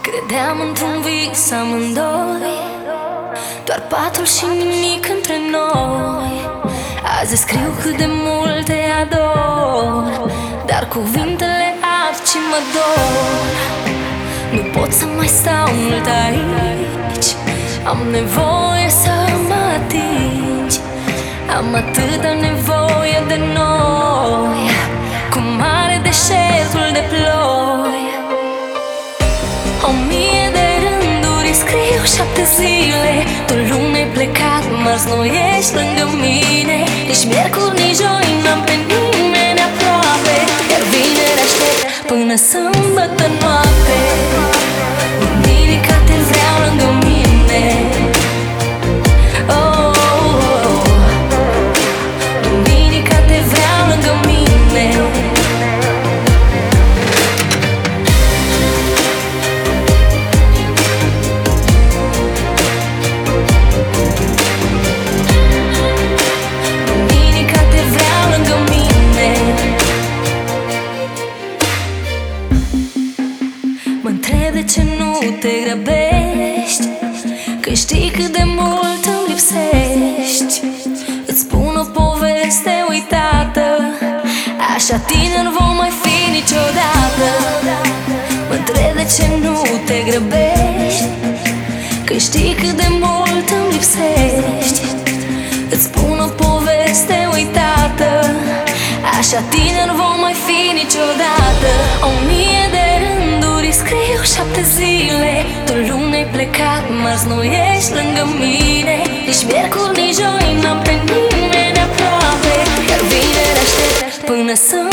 Credeam într-un vis amândoi, doar patul și nimic între noi. Azi scriu cât de mult te ador, dar cuvintele ard și mă dor. Nu pot să mai stau mult aici, am nevoie să mă atingi. Am atâta nevoie de noi, cum are deșertul de ploi. 1000 de rânduri scriu 7 zile. Tu luni ai plecat, marți nu ești lângă mine. Nici miercuri, nici joi n-am pe nimeni aproape, iar vineri aștept până sâmbătă noapte. Duminica te vreau lângă mine. Duminica te vreau lângă mine. De ce nu te grăbești? Că știi cât de mult îmi lipsești. Îți spun o poveste uitată, așa tineri vom mai fi niciodată. Mă întreb de ce nu te grăbești, că știi cât de mult îmi lipsești. Îți spun o poveste uitată, așa tineri vom mai fi niciodată. 1000 de rânduri scriu 7 zile. Tu luni ai plecat, marți nu ești lângă mine. Nici miercuri, nici joi n-am pe nimeni aproape, iar vineri aștept până să